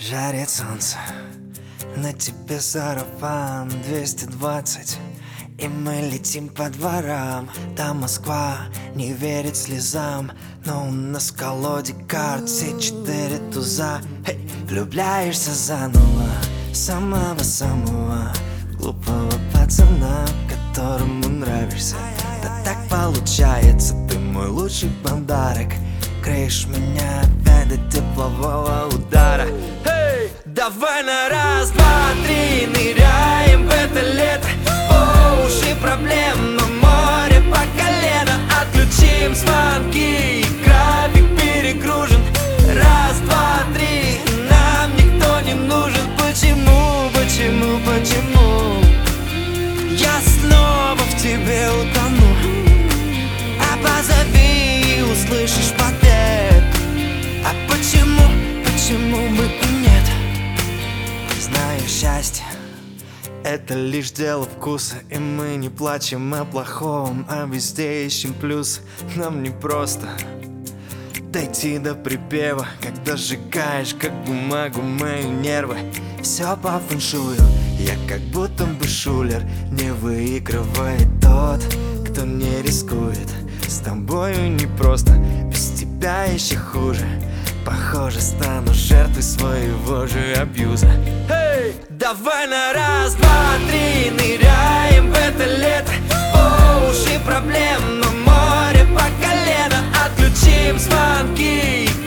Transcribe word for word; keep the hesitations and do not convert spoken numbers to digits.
Жарит солнце, на тебе сарафан двести двадцать, и мы летим по дворам. Там Москва не верит слезам, но у нас в колоде карт все четыре туза. Hey! Влюбляешься заново, самого-самого глупого пацана, которому нравишься. Да так получается, ты мой лучший подарок. Кроешь меня опять до теплового удара. Hey! Давай на раз, два, три ныряем в это лето. О, уши проблем, но море по колено. Отключим звонки, график перегружен. Раз, два, три, нам никто не нужен. Почему, почему, почему я снова в тебе утону? А позови и услышишь в ответ. А почему, почему бы и нет? Знаю, счастье — это лишь дело вкуса, и мы не плачем о плохом, а везде ищем плюс. Нам не просто дойти до припева, когда сжигаешь как бумагу мои нервы. Все по фэншую, я как будто бы шулер. Не выигрывает тот, кто не рискует. С тобою непросто, без тебя еще хуже. Похоже, стану жертвой своего же абьюза. Hey! Давай на раз, два, три ныряем в это лето. О, уши проблем, но море по колено. Отключим звонки,